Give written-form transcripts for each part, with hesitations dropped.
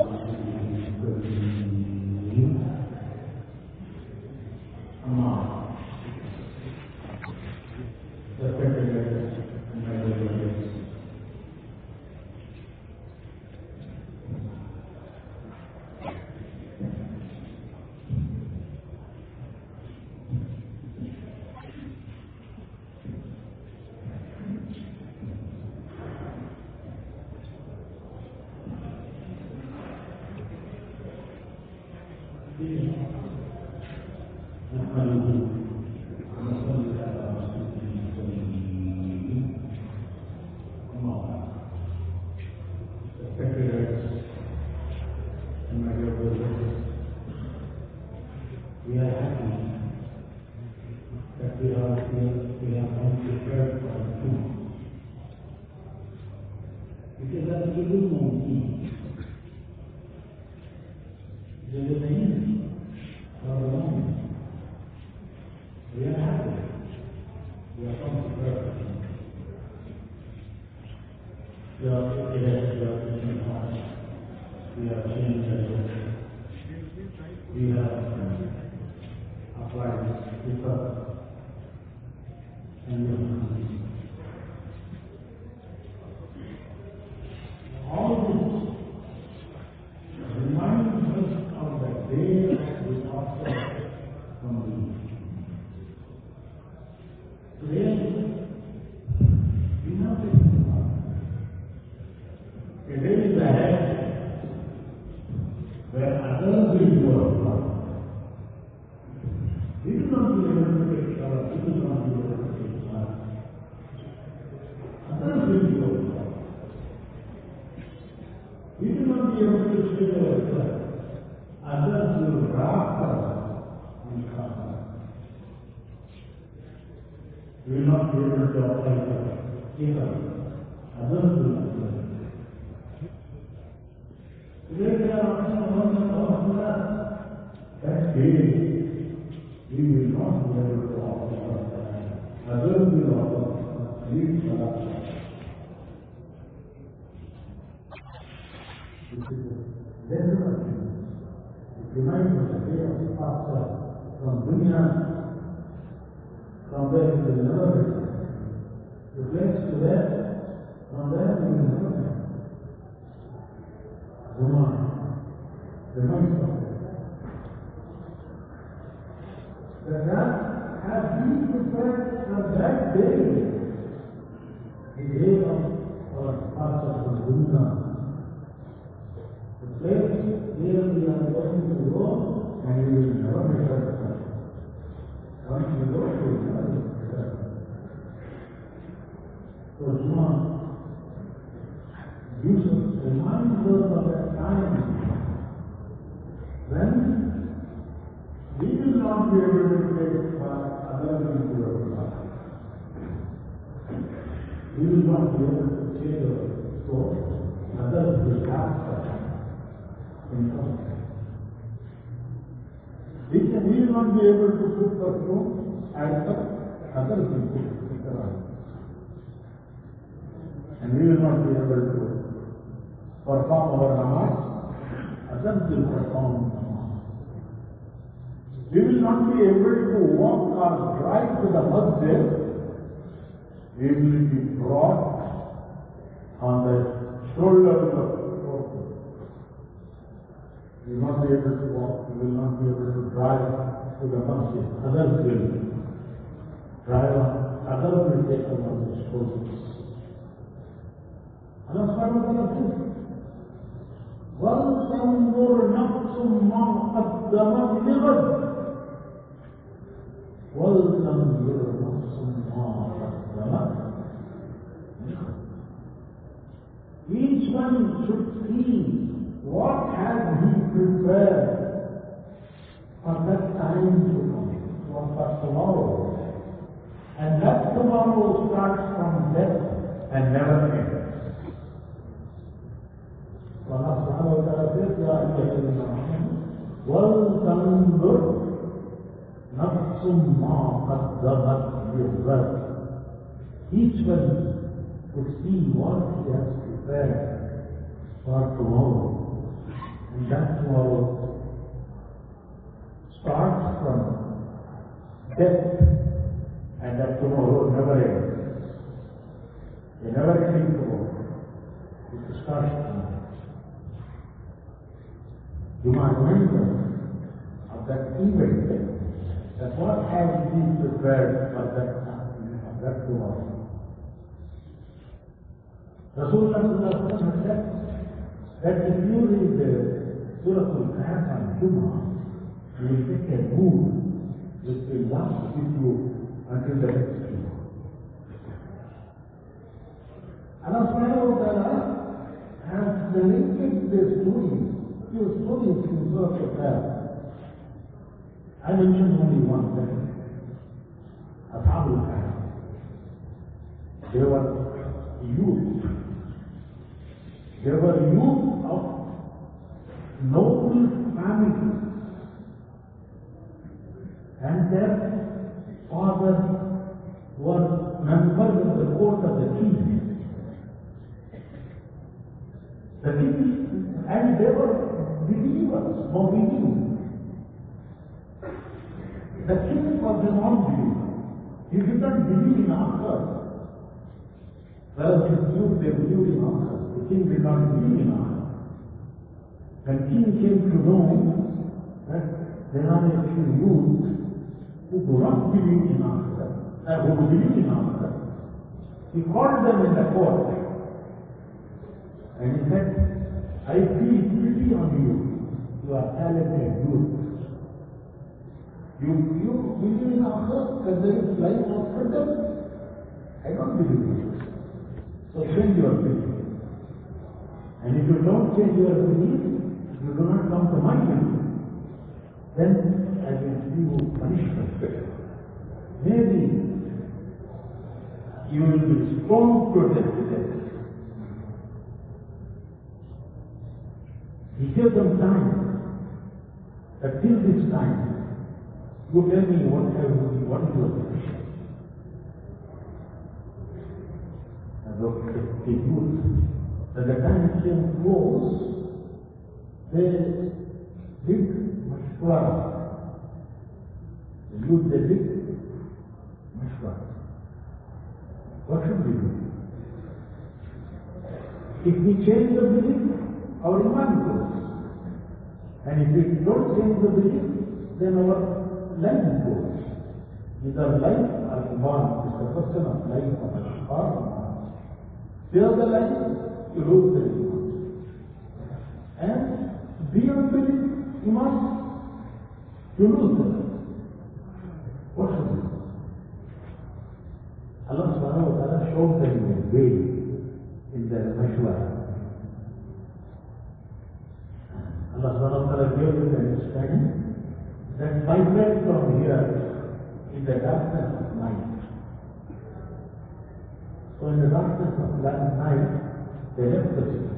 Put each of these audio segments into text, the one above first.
Each one should see what has he prepared for that time to come, for tomorrow. And that tomorrow starts from death and never ends. Allah subhanahu wa ta'ala says, Ya ayyuhalladhina amanu, وَلْتَنْظُرْ نَفْسٌ مَا قَدَّمَتْ لِغَدٍ. Each one could see what he has prepared for tomorrow. that tomorrow starts from death, and that tomorrow never ends. A never ending tomorrow. It starts from death. You might remember of that event, that what has been prepared for that tomorrow. Rasulullah has said that if you read the Surah Al-Kahf on Jummah, you will take a mood which will last with you until the next Jummah. Allah subhanahu wa ta'ala has narrated the few stories in Surah Al-Kahf. I mentioned only one thing. Ashab al-Kahf. They were youth. They were youth of noble families. And their father was members of the court of the king. The king, and they were believers, believing. The king was a non-believer. He did not believe in Akhirah. Whereas his youth, they believed in Akhirah. The king did not believe in Akhirah. When king came to know that there are a few youth who do not believe in Akhirah, who believe in Akhirah, he called them in the court. And he said, I feel pity on you. You are talented youth. You believe in Akhirah that there is life after death? I don't believe in it. So change your belief. And if you don't change your belief, you do not come to my belief, then I will give you punishment. Maybe you will be stoned to death. He gave them time. That till this time, you tell me what is your position. And the youth, at the time came close, they did mashwara. The youth, they did mashwara. What should we do? If we change the belief, our iman goes. And if we don't change the belief, then our life goes. Either life or iman. It's a question of life or iman. Fear the life, you lose the iman. And be unbelief, iman, you lose the life. What should we do? Allah subhanahu wa ta'ala showed them the way in the mashwara. Allah subhanahu wa ta'ala gave them the understanding that migrate from here in the darkness of night. So in the darkness of night, they left the city.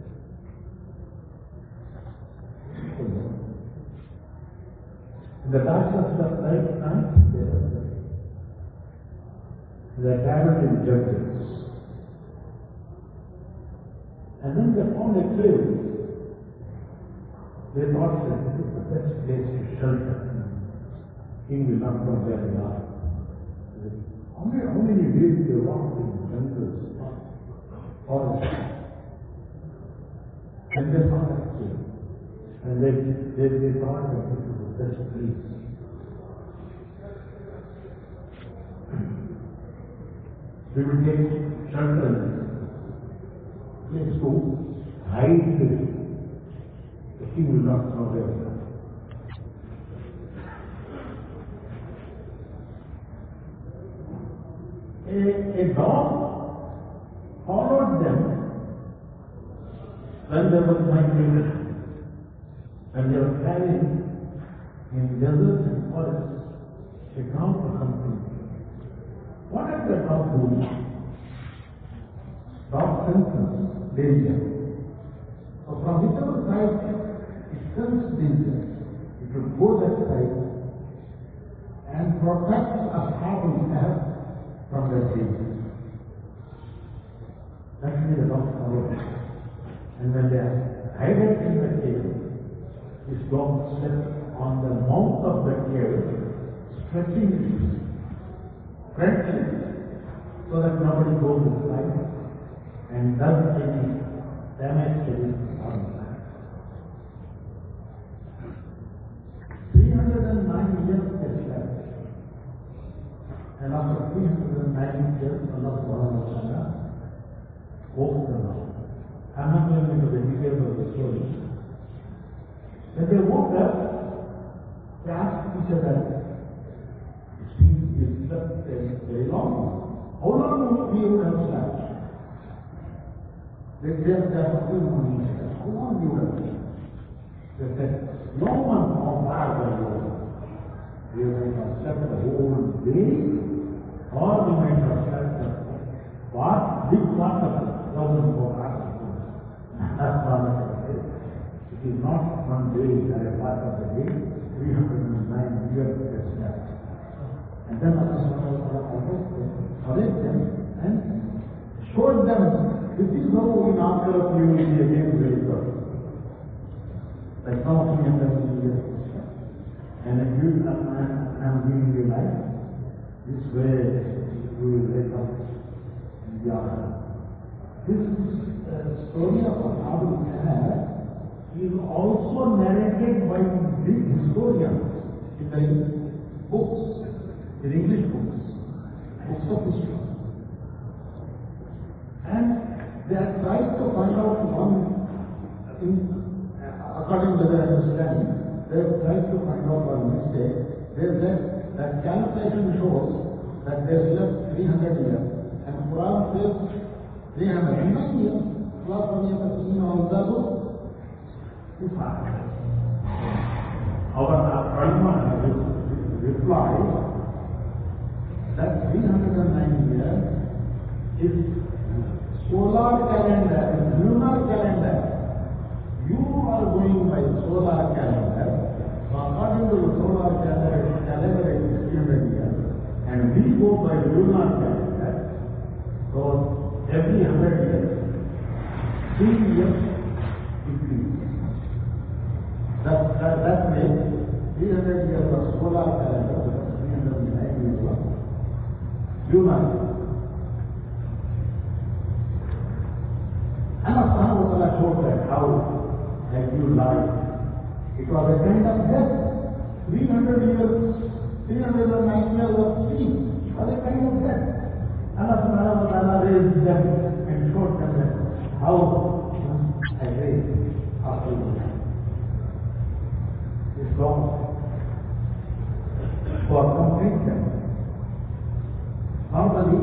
In the darkness of night, they left the city. They traveled in jungles. And then they found a cave. They thought that this is the best place to shelter. King will not come where they are. How many days they walked in jungles, forests? And they found that cave. And they thought that this is the best place. We will take shelter in this place to hide this. The king will not know where we are. A dog followed them when they were migrating, and they were carrying in deserts and forests a dog or something. What did the dog do? Dog senses danger. So from whichever side it senses danger, it will go that side and protect Ashab al-Kahf from that danger. Actually the dog followed. And when they are hidden in the cave, stretching it, stretching so that nobody goes inside and does any damage to the outside. 309 years is left. And after 309 years, Allah subhanahu wa ta'ala woke them up. I'm not going into the details of the story. When they woke up, they asked each other, it seems we slept very long. How long would we have slept? They said, how long you have slept? They said, no one on fire the world. We might have slept the whole day, or we might have slept the big part of it. Doesn't go back. That's not what I say. It is not one day that a part of the day, 309 years has left. And then Allah correct them and showed them, this is how in after of you will be again very good. Like now 300 years. And if you I'm giving you life, this way you will wake up in the afternoon. This story of Ashab al-Kahf is also narrated by Greek historians in the books, in English books of history. And they have tried to find out one thing, according to their understanding, they have tried to find out one mistake. They said that calculation shows that they slept 300 years, and Quran says 309 years, plus one year of our Brahma replied that 309 years is solar calendar, lunar calendar. You are going by solar calendar. So according to the solar calendar it is 300 years. And we go by lunar calendar. So every 100 years, 3 years increase. That makes 300 years of solar calendar, 309 years of lunar calendar. Allah subhanahu wa ta'ala showed that how that you lied. It was a kind of death. 300 years, 309 years of sleep. It was a kind of death. Allah subhanahu wa ta'ala raised them and showed them that how I raised after you die. It's gone. For completion. Normally,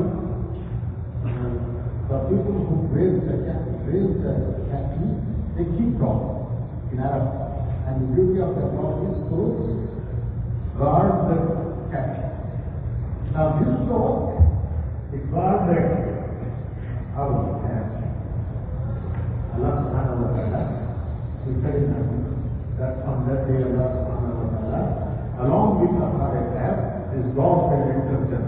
the people who raise the cattle, they keep dog in Arab. And the beauty of the dog is to guard the cattle. Now this dog, it guarded our hands. Allah subhanahu wa ta'ala, he said that on that day Allah subhanahu wa ta'ala, along with our calf, his dog had entered them.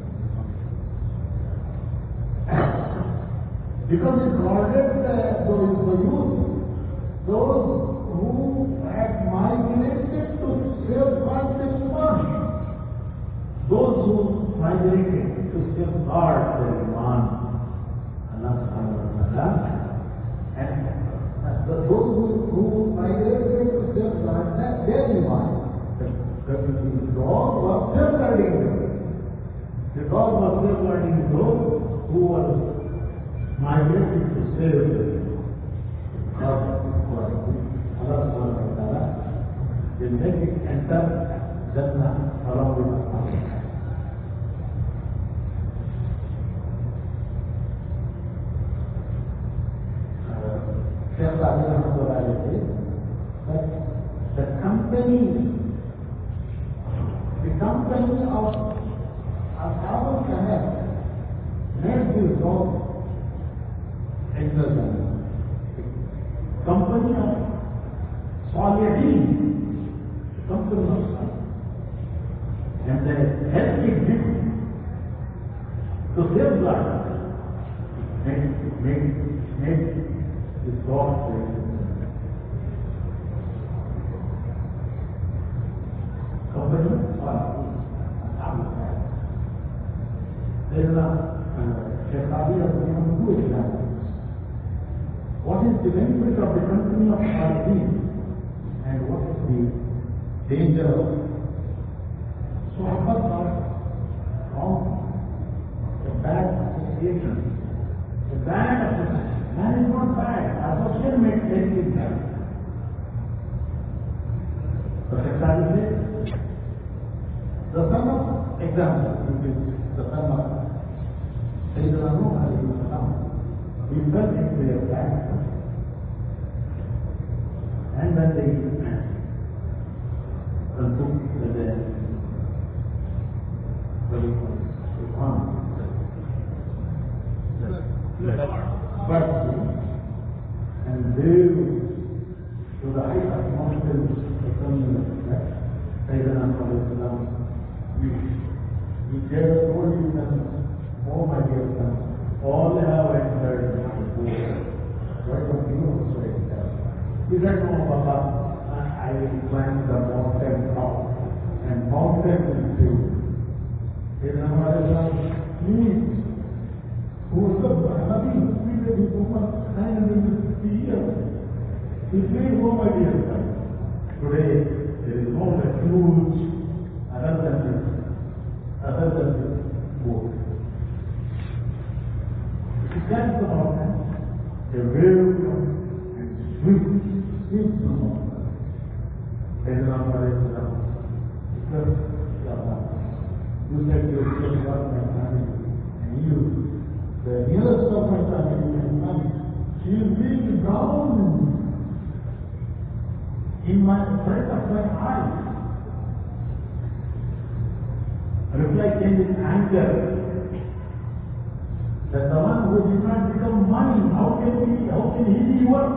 Because it guarded those who had migrated to safeguard the Iman. Those who migrated to safeguard the Iman. Allah subhanahu wa ta'ala. And those who migrated to safeguard their Iman. The dog was safeguarding them. The dog was safeguarding those who were migrated to save them. Allah subhanahu wa ta'ala will make it enter Jannah along with us. Shaykh Sa'di rahmatullahi alayhi said that the company of Ashab al-Kahf made this dog enter Jannah. Company of Salihin, company of Salihin. And they helped it to save life. Make this dog safe. Company of Salihin. examples. What is the benefit of the company of Salihin and what is the danger of Sohbat or wrong, a bad association, a bad association. Man is not bad, association makes anything bad. But Salihin, the son of example, the son of Sayyidina Nuh alayhi salam, he fell into a bad. And when they took the and they to the height of mountains, Sayyidina Nuh alayhi salam, he gave us all you can, oh my dear son, all have entered my board. Why don't you also enter? He said, no, Baba, I will climb the mountain top, and mountain will fill. Sayyidina Nuh alayhi salam, please, who is the Nabi, we will be over 950 years. He said, oh my dear son, today there is no refuge other than this boat. If you catch the mountain, a wave comes and sweeps the mountain. Sayyidina Nuh alayhi salam, because you said you will take out my family, and you, the nearest of my family, and mine, she is being drowned in my front of my eyes. Reply came with anger that the one who did not become mine, how can he be yours?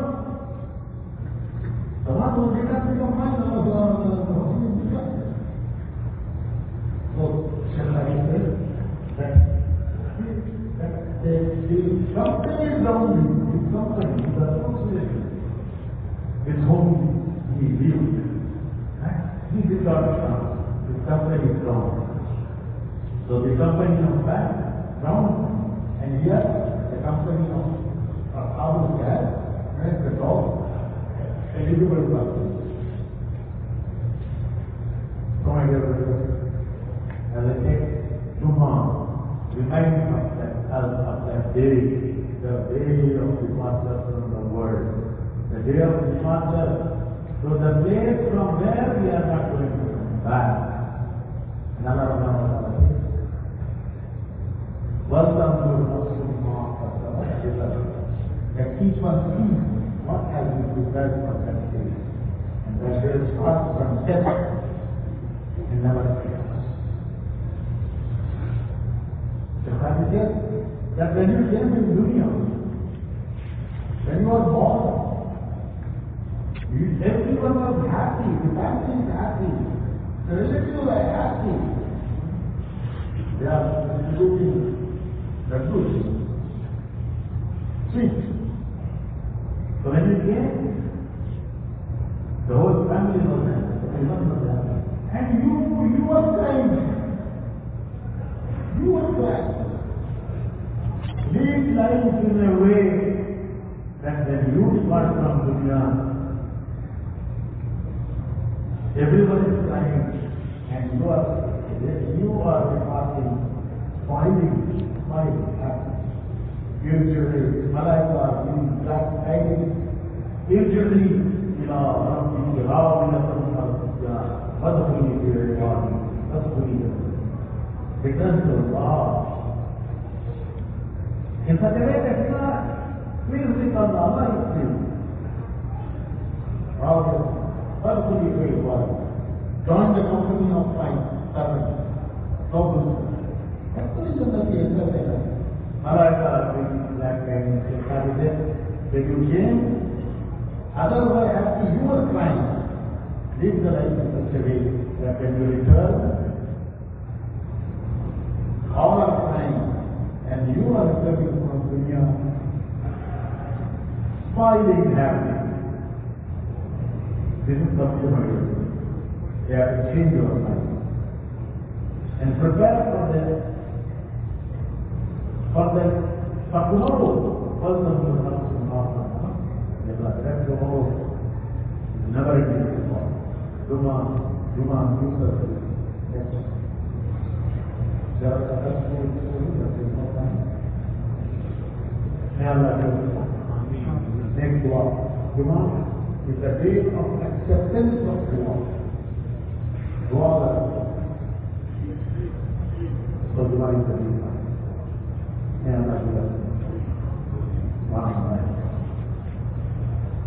The one who did not become mine, how can he become? So, shall I say that the company is only the company, the association with whom he lived. He did not come. The company is wrong. So the company of back, ground, and here the company of Abu Gas, and the dog, eligible person. So my dear brothers, as I take Juma, remind us of that day, the day of departure from the world, the day of departure. So the place from where we are not going to come back. And Allah that each one sees what has been prepared for that day. And that there is far from death and never fails. The fact is that when you came in dunya, when you were born, everyone was happy, the family is happy, the relatives are happy. They are distributing the goods, sweets. So when you came, the whole family was happy, everyone was happy. And you were crying. You were crying. Live life in a way that when you depart from dunya, everyone is crying, and you are departing, smiling, happy. Usually, Malaika are being black eyed. Usually, ربي راضية مرضية فادخلي في عبادي فادخلي because of Allah. In such a way that you are pleased with Allah is pleased. Rather, فادخلي في عبادي. Join the company of my servants. Noble. That's the reason that he is there. Malaika are being black eyed and say, that you came. Otherwise, after you are crying, live the life in such a way that when you return, all are crying, and you are returning from dunya, smiling happy. This is something you have to change your mind and prepare for the But tomorrow, first of all, that's tomorrow, never again before. Juma, Yusuf, yes. There are other schools, but there's no time. May Allah help us. Next dua. Juma is the day of acceptance of dua.